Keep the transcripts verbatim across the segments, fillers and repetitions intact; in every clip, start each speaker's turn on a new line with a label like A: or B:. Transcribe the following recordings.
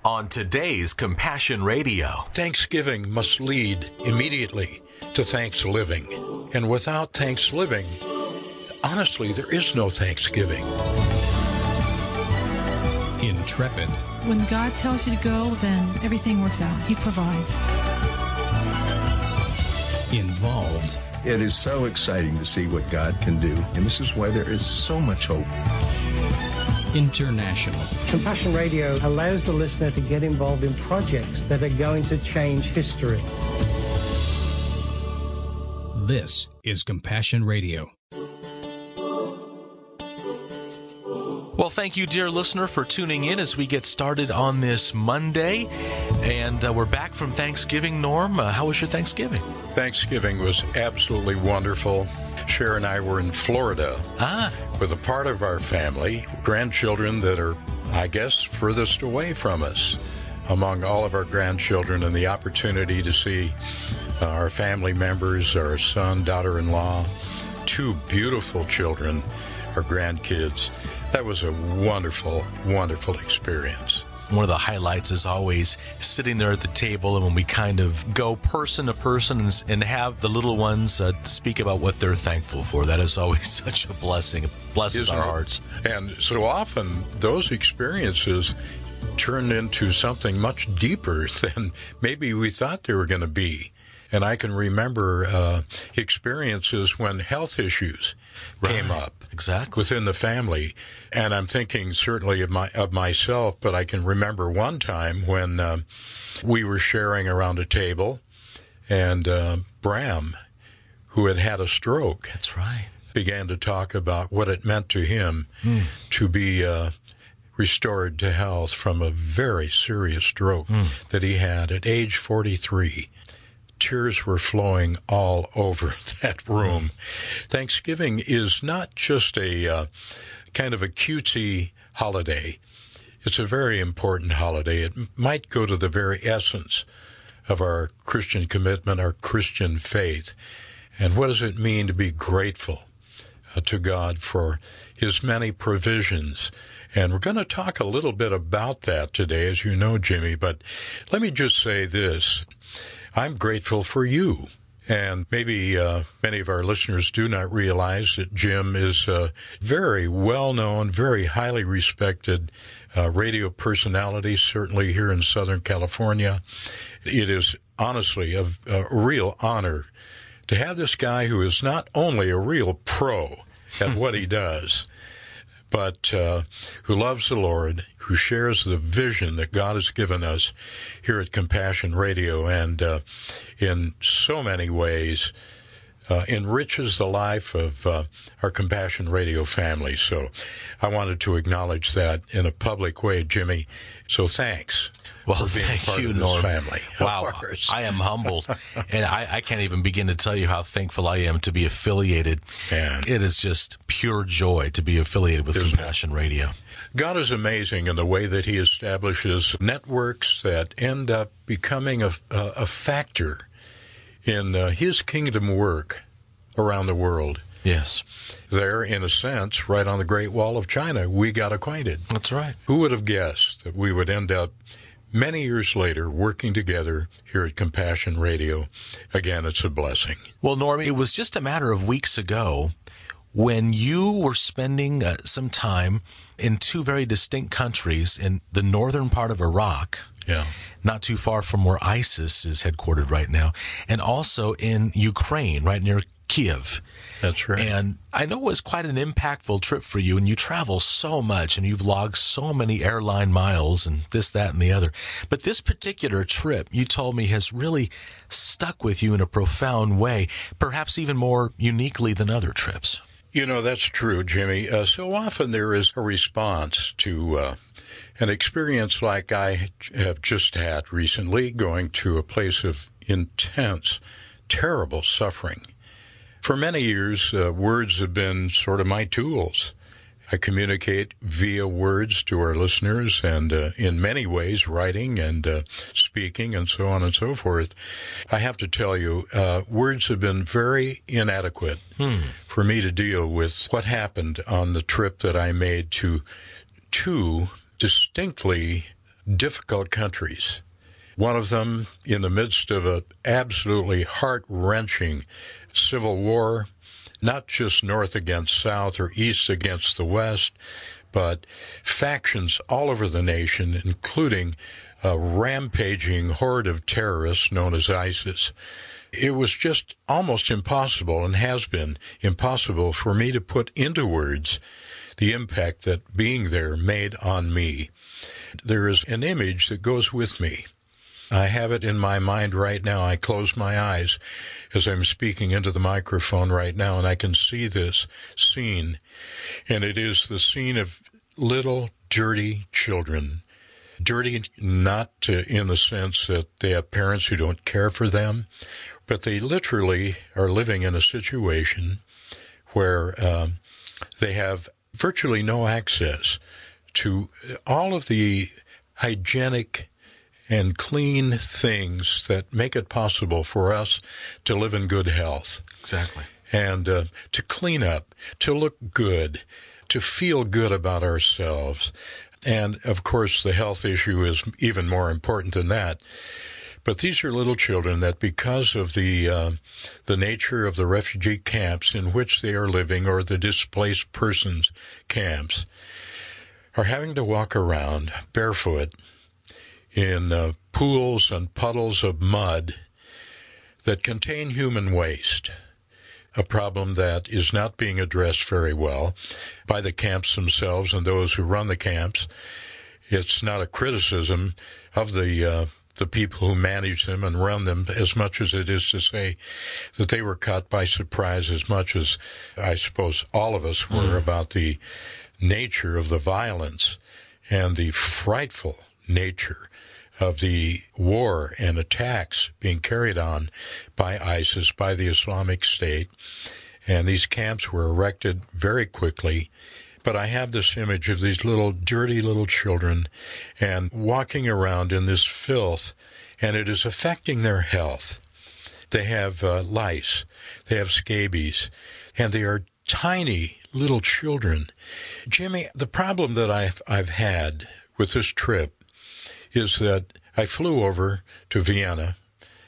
A: on today's Compassion Radio.
B: Thanksgiving must lead immediately to thanks living. And without thanks living, honestly, there is no Thanksgiving.
C: Intrepid.
D: When God tells you to go, then everything works out. He provides.
C: Involved.
E: It is so exciting to see what God can do, and this is why there is so much hope.
C: International.
F: Compassion Radio allows the listener to get involved in projects that are going to change history.
C: This is Compassion Radio.
A: Well, thank you, dear listener, for tuning in as we get started on this Monday. And uh, we're back from Thanksgiving. Norm, uh, how was your Thanksgiving?
B: Thanksgiving was absolutely wonderful. Cher and I were in Florida
A: ah.
B: with a part of our family, grandchildren that are, I guess, furthest away from us among all of our grandchildren, and the opportunity to see uh, our family members, our son, daughter-in-law, two beautiful children, our grandkids. That was a wonderful, wonderful experience.
A: One of the highlights is always sitting there at the table, and when we kind of go person to person and, and have the little ones uh, speak about what they're thankful for. That is always such a blessing. It blesses
B: Isn't
A: our
B: it?
A: hearts.
B: And so often those experiences turn into something much deeper than maybe we thought they were going to be. And I can remember uh, experiences when health issues
A: right.
B: came up
A: exactly
B: within the family. And I'm thinking certainly of my of myself, but I can remember one time when uh, we were sharing around a table, and uh, Bram, who had had a stroke,
A: that's right,
B: began to talk about what it meant to him mm. to be uh, restored to health from a very serious stroke mm. that he had at age forty-three. Tears were flowing all over that room. Thanksgiving is not just a uh, kind of a cutesy holiday. It's a very important holiday. It might go to the very essence of our Christian commitment, our Christian faith. And what does it mean to be grateful uh, to God for His many provisions? And we're going to talk a little bit about that today, as you know, Jimmy. But let me just say this. I'm grateful for you. And maybe uh, many of our listeners do not realize that Jim is a very well-known, very highly respected uh, radio personality, certainly here in Southern California. It is honestly a, a real honor to have this guy who is not only a real pro at what he does, but uh, who loves the Lord, who shares the vision that God has given us here at Compassion Radio, and uh, in so many ways uh, enriches the life of uh, our Compassion Radio family. So I wanted to acknowledge that in a public way, Jimmy. So thanks.
A: Well,
B: for being
A: thank
B: part
A: you,
B: of this
A: Norm.
B: family.
A: Wow, I am humbled, and I, I can't even begin to tell you how thankful I am to be affiliated.
B: And
A: it is just pure joy to be affiliated with Compassion
B: it?
A: Radio.
B: God is amazing in the way that He establishes networks that end up becoming a, a, a factor in uh, His kingdom work around the world.
A: Yes.
B: There, in a sense, right on the Great Wall of China, we got acquainted.
A: That's right.
B: Who would have guessed that we would end up many years later working together here at Compassion Radio? Again, it's a blessing.
A: Well, Norm, it was just a matter of weeks ago when you were spending uh, some time in two very distinct countries in the northern part of Iraq,
B: yeah,
A: not too far from where ISIS is headquartered right now, and also in Ukraine, right near Kiev.
B: That's right.
A: And I know it was quite an impactful trip for you, and you travel so much, and you've logged so many airline miles and this, that, and the other. But this particular trip, you told me, has really stuck with you in a profound way, perhaps even more uniquely than other trips.
B: You know, that's true, Jimmy. Uh, so often there is a response to uh, an experience like I have just had recently, going to a place of intense, terrible suffering. For many years, uh, words have been sort of my tools. I communicate via words to our listeners, and uh, in many ways, writing and uh, speaking and so on and so forth. I have to tell you, uh, words have been very inadequate hmm. for me to deal with what happened on the trip that I made to two distinctly difficult countries. One of them in the midst of an absolutely heart-wrenching civil war, not just North against South or East against the West, but factions all over the nation, including a rampaging horde of terrorists known as ISIS. It was just almost impossible, and has been impossible, for me to put into words the impact that being there made on me. There is an image that goes with me. I have it in my mind right now. I close my eyes as I'm speaking into the microphone right now, and I can see this scene. And it is the scene of little, dirty children. Dirty not to, in the sense that they have parents who don't care for them, but they literally are living in a situation where um, they have virtually no access to all of the hygienic and clean things that make it possible for us to live in good health.
A: Exactly.
B: And uh, to clean up, to look good, to feel good about ourselves. And, of course, the health issue is even more important than that. But these are little children that, because of the uh, the nature of the refugee camps in which they are living, or the displaced persons camps, are having to walk around barefoot in uh, pools and puddles of mud that contain human waste, a problem that is not being addressed very well by the camps themselves and those who run the camps. It's not a criticism of the uh, the people who manage them and run them, as much as it is to say that they were caught by surprise, as much as I suppose all of us were, mm. about the nature of the violence and the frightful nature of the war and attacks being carried on by ISIS, by the Islamic State. And these camps were erected very quickly. But I have this image of these little, dirty little children and walking around in this filth, and it is affecting their health. They have uh, lice, they have scabies, and they are tiny little children. Jimmy, the problem that I've, I've had with this trip is that I flew over to Vienna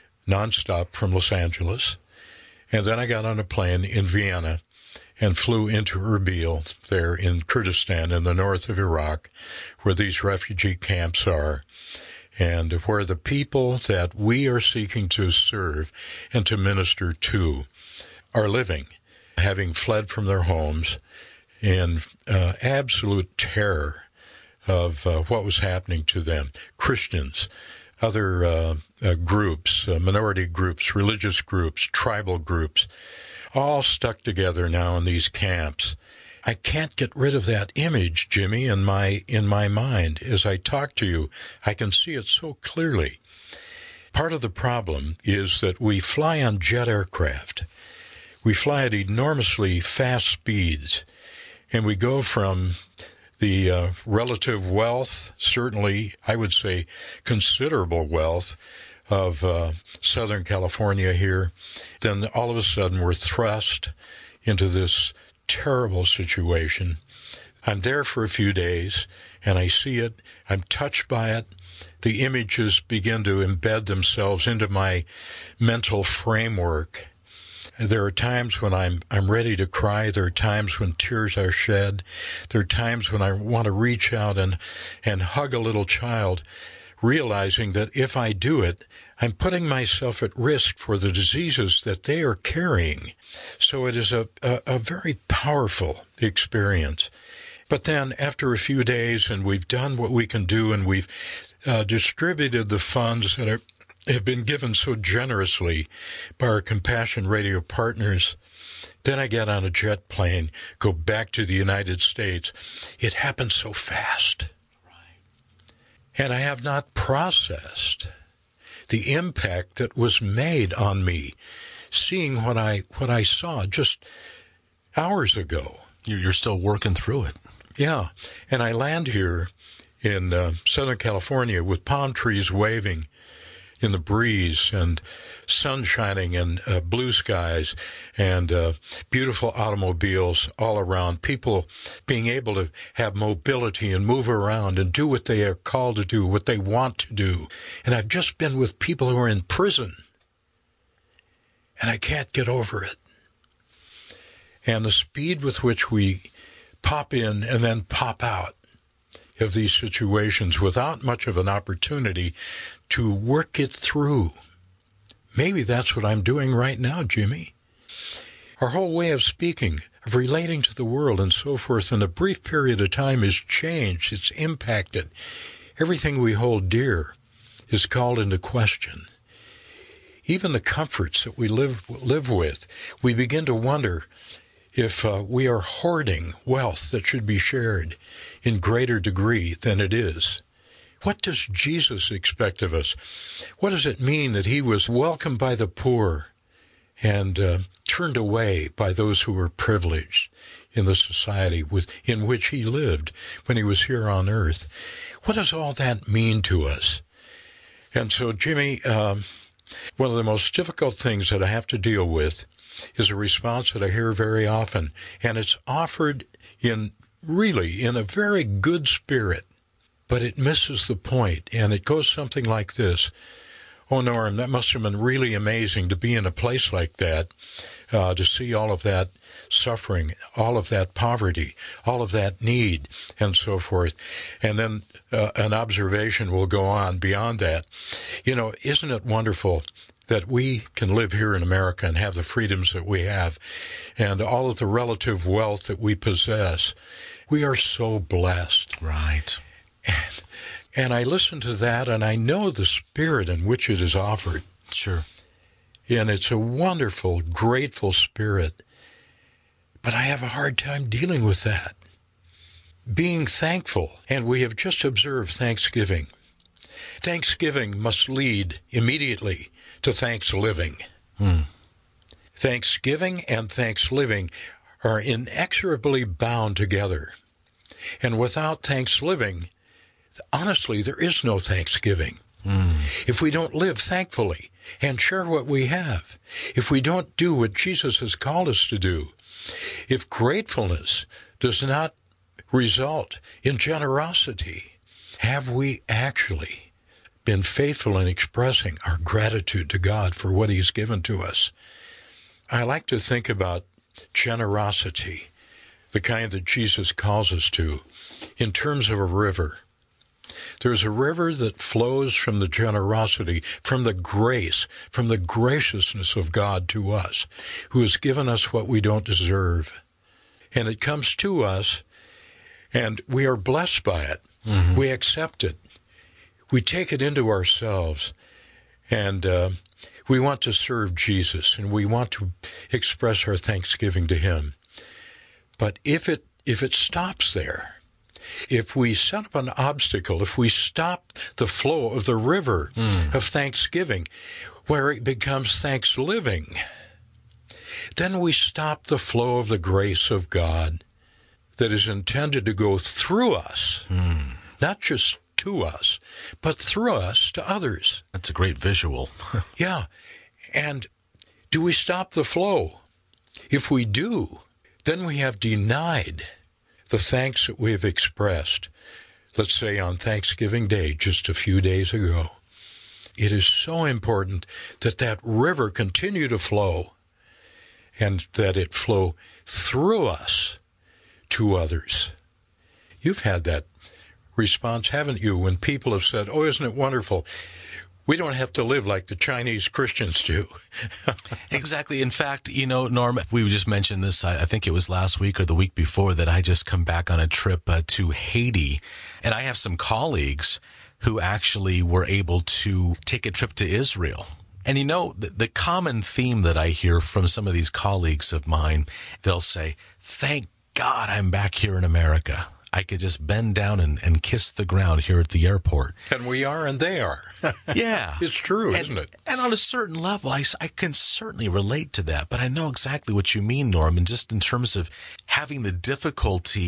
B: nonstop from Los Angeles, and then I got on a plane in Vienna and flew into Erbil there in Kurdistan in the north of Iraq, where these refugee camps are, and where the people that we are seeking to serve and to minister to are living, having fled from their homes in uh, absolute terror of uh, what was happening to them. Christians, other uh, uh, groups, uh, minority groups, religious groups, tribal groups, all stuck together now in these camps. I can't get rid of that image, Jimmy, in my in my mind. As I talk to you, I can see it so clearly. Part of the problem is that we fly on jet aircraft. We fly at enormously fast speeds, and we go from the uh, relative wealth, certainly, I would say, considerable wealth of uh, Southern California here. Then all of a sudden we're thrust into this terrible situation. I'm there for a few days, and I see it. I'm touched by it. The images begin to embed themselves into my mental framework. There are times when I'm I'm ready to cry. There are times when tears are shed. There are times when I want to reach out and, and hug a little child, realizing that if I do it, I'm putting myself at risk for the diseases that they are carrying. So it is a, a, a very powerful experience. But then after a few days, and we've done what we can do, and we've uh, distributed the funds that are have been given so generously by our Compassion Radio partners. Then I get on a jet plane, go back to the United States. It happened so fast. Right. And I have not processed the impact that was made on me, seeing what I what I saw just hours ago.
A: You're still working through it.
B: Yeah. And I land here in uh, Southern California with palm trees waving, in the breeze and sun shining and uh, blue skies and uh, beautiful automobiles all around, people being able to have mobility and move around and do what they are called to do, what they want to do. And I've just been with people who are in prison, and I can't get over it. And the speed with which we pop in and then pop out of these situations without much of an opportunity to work it through. Maybe that's what I'm doing right now, Jimmy. Our whole way of speaking, of relating to the world and so forth in a brief period of time is changed. It's impacted. Everything we hold dear is called into question. Even the comforts that we live live with, we begin to wonder if uh, we are hoarding wealth that should be shared in greater degree than it is. What does Jesus expect of us? What does it mean that he was welcomed by the poor and uh, turned away by those who were privileged in the society with, in which he lived when he was here on earth? What does all that mean to us? And so, Jimmy, um, one of the most difficult things that I have to deal with is a response that I hear very often, and it's offered in really in a very good spirit, but it misses the point, and it goes something like this. Oh, Norm, that must have been really amazing to be in a place like that, uh, to see all of that suffering, all of that poverty, all of that need, and so forth. And then uh, an observation will go on beyond that. You know, isn't it wonderful that we can live here in America and have the freedoms that we have and all of the relative wealth that we possess? We are so blessed.
A: Right.
B: And, and I listen to that, and I know the spirit in which it is offered.
A: Sure.
B: And it's a wonderful, grateful spirit. But I have a hard time dealing with that. Being thankful, and we have just observed Thanksgiving. Thanksgiving must lead immediately to thanks-living.
A: Hmm.
B: Thanksgiving and thanks-living are inexorably bound together. And without thanks-living, honestly, there is no Thanksgiving.
A: Hmm.
B: If we don't live thankfully and share what we have, if we don't do what Jesus has called us to do, if gratefulness does not result in generosity, have we actually been faithful in expressing our gratitude to God for what he's given to us? I like to think about generosity, the kind that Jesus calls us to, in terms of a river. There's a river that flows from the generosity, from the grace, from the graciousness of God to us, who has given us what we don't deserve. And it comes to us, and we are blessed by it. Mm-hmm. We accept it. We take it into ourselves, and uh, we want to serve Jesus, and we want to express our thanksgiving to him. But if it if it stops there, if we set up an obstacle, if we stop the flow of the river mm. of thanksgiving, where it becomes thanks-living, then we stop the flow of the grace of God that is intended to go through us, mm. not just to us, but through us to others.
A: That's a great visual.
B: Yeah. And do we stop the flow? If we do, then we have denied the thanks that we have expressed, let's say on Thanksgiving Day, just a few days ago. It is so important that that river continue to flow and that it flow through us to others. You've had that response, haven't you, when people have said, oh, isn't it wonderful? We don't have to live like the Chinese Christians do.
A: Exactly. In fact, you know, Norm, we just mentioned this, I, I think it was last week or the week before, that I just come back on a trip uh, to Haiti. And I have some colleagues who actually were able to take a trip to Israel. And you know, the, the common theme that I hear from some of these colleagues of mine, they'll say, thank God I'm back here in America. I could just bend down and, and kiss the ground here at the airport.
B: And we are, and they are.
A: Yeah.
B: It's true,
A: and,
B: isn't it?
A: And on a certain level, I, I can certainly relate to that. But I know exactly what you mean, Norm, and just in terms of having the difficulty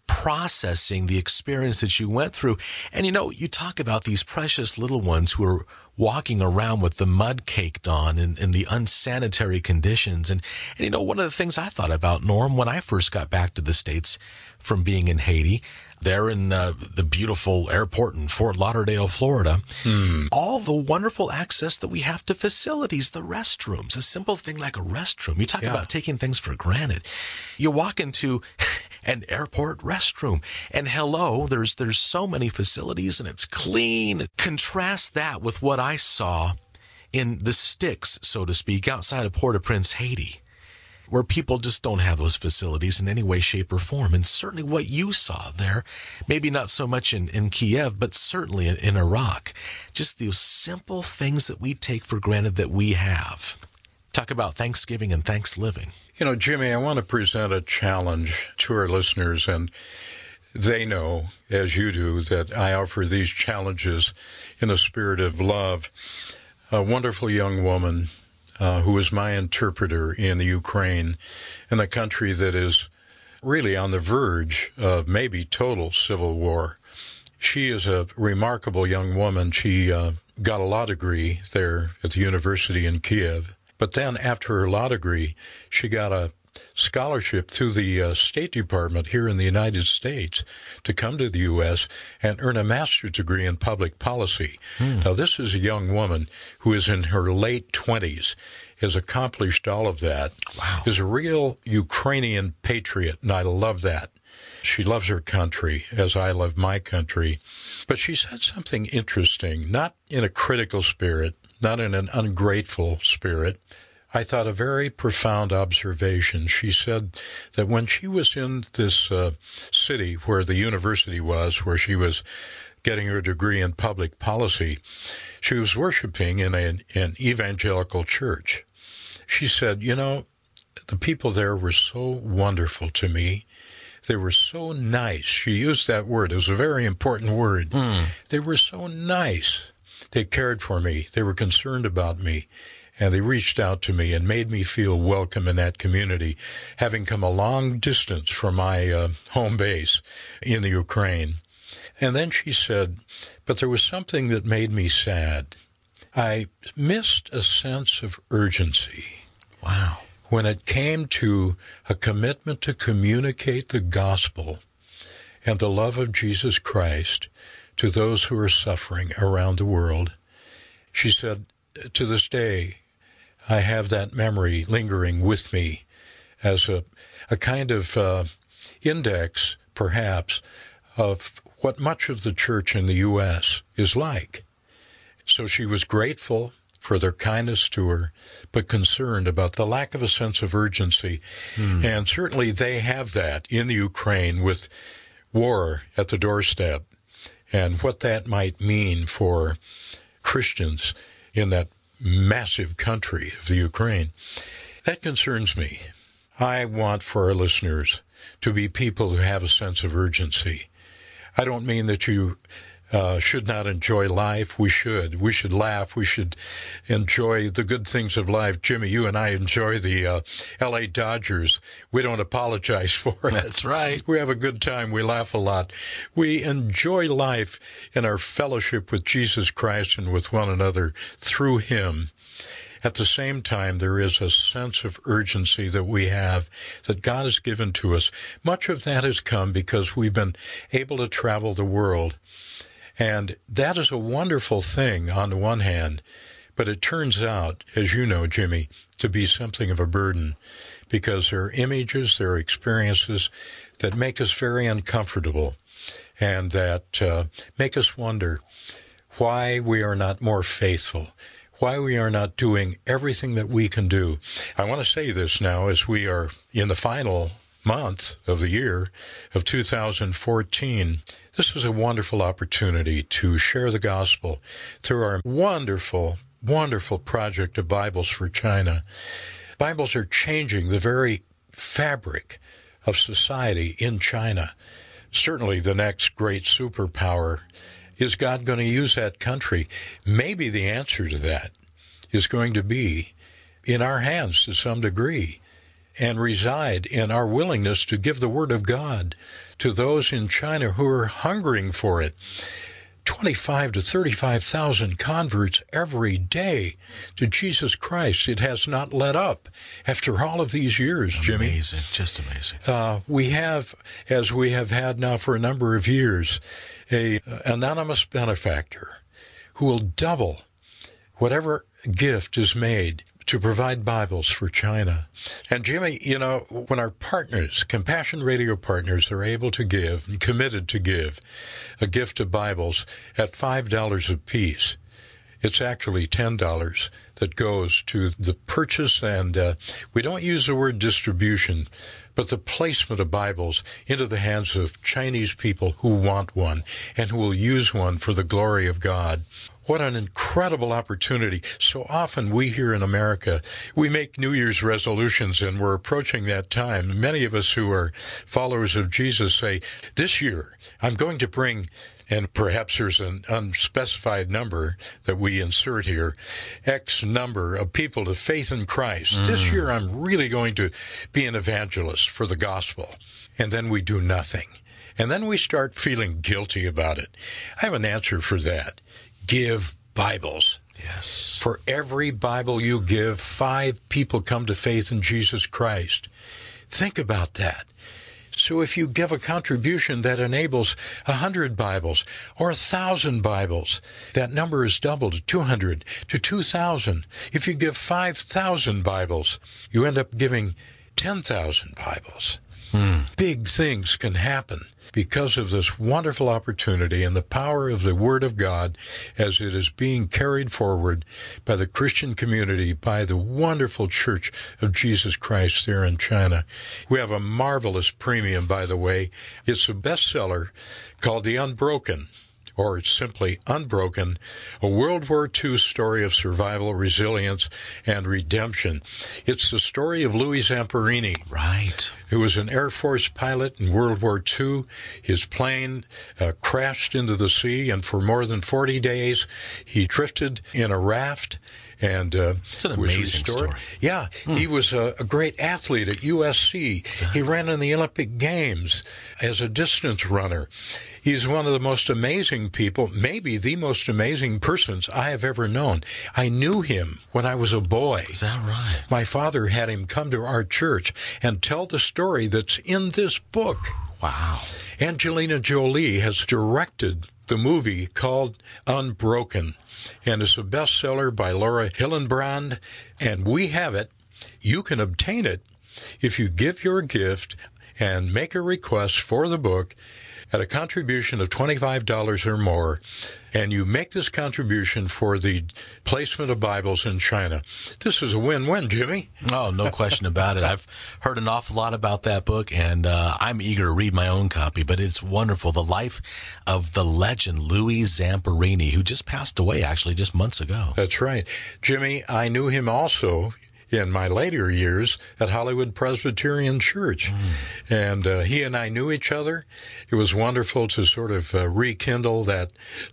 A: processing the experience that you went through. And, you know, you talk about these precious little ones who are walking around with the mud caked on and, and the unsanitary conditions. And, and, you know, one of the things I thought about, Norm, when I first got back to the States from being in Haiti, there in uh, the beautiful airport in Fort Lauderdale, Florida, hmm. all the wonderful access that we have to facilities, the restrooms, a simple thing like a restroom. You talk yeah. about taking things for granted. You walk into an airport restroom and hello, there's there's so many facilities and it's clean. Contrast that with what I saw in the sticks, so to speak, outside of Port-au-Prince, Haiti, where people just don't have those facilities in any way, shape, or form. And certainly what you saw there, maybe not so much in, in Kiev, but certainly in, in Iraq, just those simple things that we take for granted that we have. Talk about Thanksgiving and thanks living.
B: You know, Jimmy, I want to present a challenge to our listeners, and they know, as you do, that I offer these challenges in a spirit of love. A wonderful young woman Uh, who is my interpreter in the Ukraine, in a country that is really on the verge of maybe total civil war. She is a remarkable young woman. She uh, got a law degree there at the university in Kiev. But then after her law degree, she got a scholarship through the uh, State Department here in the United States to come to the U S and earn a master's degree in public policy. Hmm. Now, this is a young woman who is in her late twenties, has accomplished all of that,
A: wow.
B: is a real Ukrainian patriot, and I love that. She loves her country as I love my country. But she said something interesting, not in a critical spirit, not in an ungrateful spirit. I thought a very profound observation. She said that when she was in this uh, city where the university was, where she was getting her degree in public policy, she was worshiping in a, an evangelical church. She said, you know, the people there were so wonderful to me. They were so nice. She used that word. It was a very important word. Mm. They were so nice. They cared for me. They were concerned about me. And they reached out to me and made me feel welcome in that community, having come a long distance from my uh, home base in the Ukraine. And then she said, but there was something that made me sad. I missed a sense of urgency.
A: Wow.
B: When it came to a commitment to communicate the gospel and the love of Jesus Christ to those who are suffering around the world. She said, to this day, I have that memory lingering with me as a, a kind of uh, index, perhaps, of what much of the church in the U S is like. So she was grateful for their kindness to her, but concerned about the lack of a sense of urgency. Hmm. And certainly they have that in the Ukraine with war at the doorstep and what that might mean for Christians in that massive country of the Ukraine. That concerns me. I want for our listeners to be people who have a sense of urgency. I don't mean that you uh, should not enjoy life. We should. We should laugh. We should enjoy the good things of life. Jimmy, you and I enjoy the uh, L A Dodgers. We don't apologize for it.
A: That's right.
B: We have a good time. We laugh a lot. We enjoy life in our fellowship with Jesus Christ and with one another through Him. At the same time, there is a sense of urgency that we have that God has given to us. Much of that has come because we've been able to travel the world. And that is a wonderful thing on the one hand, but it turns out, as you know, Jimmy, to be something of a burden because there are images, there are experiences that make us very uncomfortable and that uh, make us wonder why we are not more faithful, why we are not doing everything that we can do. I want to say this now as we are in the final month of the year of two thousand fourteen. This is a wonderful opportunity to share the gospel through our wonderful, wonderful project of Bibles for China. Bibles are changing the very fabric of society in China. Certainly the next great superpower. Is God going to use that country? Maybe the answer to that is going to be in our hands to some degree. and reside in our willingness to give the Word of God to those in China who are hungering for it. twenty-five to thirty-five thousand converts every day to Jesus Christ. It has not let up after all of these years, Jimmy.
A: Amazing, just amazing.
B: Uh, we have, as we have had now for a number of years, a uh, anonymous benefactor who will double whatever gift is made to provide Bibles for China. And Jimmy, you know, when our partners, Compassion Radio partners, are able to give and committed to give a gift of Bibles at five dollars a piece, it's actually ten dollars that goes to the purchase, and uh, we don't use the word distribution, but the placement of Bibles into the hands of Chinese people who want one and who will use one for the glory of God. What an incredible opportunity. So often we here in America, we make New Year's resolutions, and we're approaching that time. Many of us who are followers of Jesus say, this year I'm going to bring, and perhaps there's an unspecified number that we insert here, X number of people to faith in Christ. Mm. This year I'm really going to be an evangelist for the gospel. And then we do nothing. And then we start feeling guilty about it. I have an answer for that. Give Bibles.
A: Yes.
B: For every Bible you give, five people come to faith in Jesus Christ. Think about that. So if you give a contribution that enables a hundred Bibles or a thousand Bibles, that number is doubled to two hundred, to two thousand. If you give five thousand Bibles, you end up giving ten thousand Bibles. Hmm. Big things can happen because of this wonderful opportunity and the power of the Word of God as it is being carried forward by the Christian community, by the wonderful Church of Jesus Christ there in China. We have a marvelous premium, by the way. It's a bestseller called The Unbroken, or it's simply Unbroken, a World War Two story of survival, resilience, and redemption. It's the story of Louis Zamperini.
A: Right.
B: Who was an Air Force pilot in World War Two. His plane uh, crashed into the sea, and for more than forty days, he drifted in a raft. And uh,
A: it's an
B: was
A: amazing
B: restored.
A: story.
B: Yeah, hmm. He was a, a great athlete at U S C. Exactly. He ran in the Olympic Games as a distance runner. He's one of the most amazing people, maybe the most amazing persons I have ever known. I knew him when I was a boy.
A: Is that right?
B: My father had him come to our church and tell the story that's in this book.
A: Wow.
B: Angelina Jolie has directed the movie called Unbroken, and it's a bestseller by Laura Hillenbrand, and we have it. You can obtain it if you give your gift and make a request for the book at a contribution of twenty-five dollars or more, and you make this contribution for the placement of Bibles in China. This is a win-win, Jimmy.
A: Oh, no question about it. I've heard an awful lot about that book, and uh, I'm eager to read my own copy, but it's wonderful. The life of the legend Louis Zamperini, who just passed away, actually, just months ago.
B: That's right. Jimmy, I knew him also in my later years at Hollywood Presbyterian Church. Mm. And uh, he and I knew each other. It was wonderful to sort of uh, rekindle that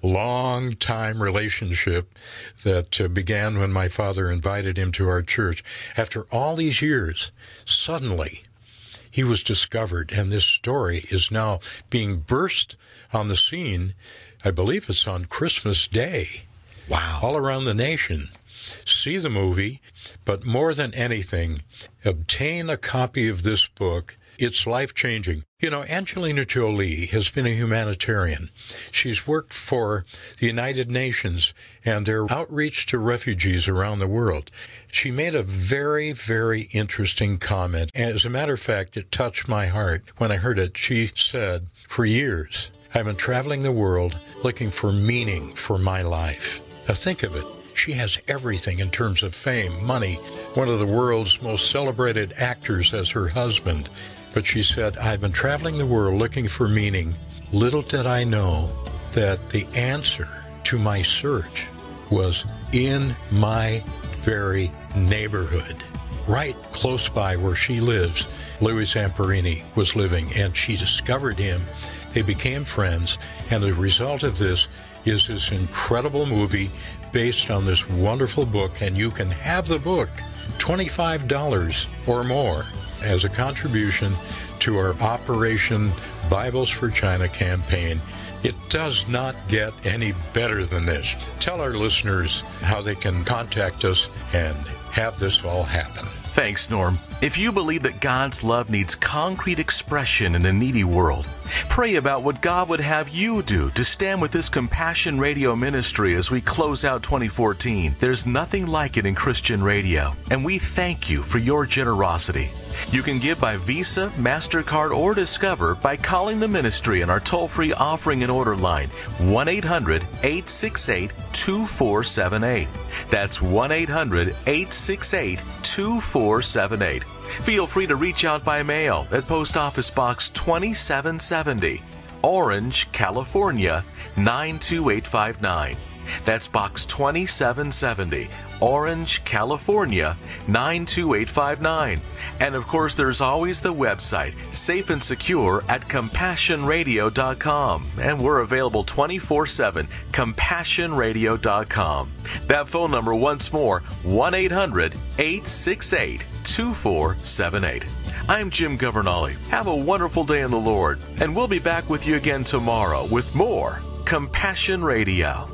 B: long-time relationship that uh, began when my father invited him to our church. After all these years, suddenly he was discovered, and this story is now being burst on the scene. I believe it's on Christmas Day.
A: Wow.
B: All around the nation. See the movie, but more than anything, obtain a copy of this book. It's life-changing. You know, Angelina Jolie has been a humanitarian. She's worked for the United Nations and their outreach to refugees around the world. She made a very, very interesting comment. As a matter of fact, it touched my heart when I heard it. She said, "For years, I've been traveling the world looking for meaning for my life." Now think of it. She has everything in terms of fame, money, one of the world's most celebrated actors as her husband. But she said, "I've been traveling the world looking for meaning. Little did I know that the answer to my search was in my very neighborhood." Right close by where she lives, Louis Zamperini was living, and she discovered him. They became friends, and the result of this is this incredible movie based on this wonderful book, and you can have the book, twenty-five dollars or more, as a contribution to our Operation Bibles for China campaign. It does not get any better than this. Tell our listeners how they can contact us and have this all happen.
A: Thanks, Norm. If you believe that God's love needs concrete expression in a needy world, pray about what God would have you do to stand with this Compassion Radio ministry as we close out twenty fourteen. There's nothing like it in Christian radio, and we thank you for your generosity. You can give by Visa, MasterCard, or Discover by calling the ministry on our toll-free offering and order line, one eight hundred, eight six eight, two four seven eight. That's one eight hundred, eight six eight, two four seven eight. Feel free to reach out by mail at Post Office Box twenty-seven seventy, Orange, California, nine two eight five nine. That's Box twenty-seven seventy, Orange, California, nine two eight five nine. And of course, there's always the website, safe and secure at compassion radio dot com. And we're available twenty-four seven, compassion radio dot com. That phone number once more, one eight hundred, eight six eight, two four seven eight. I'm Jim Governale. Have a wonderful day in the Lord, and we'll be back with you again tomorrow with more Compassion Radio.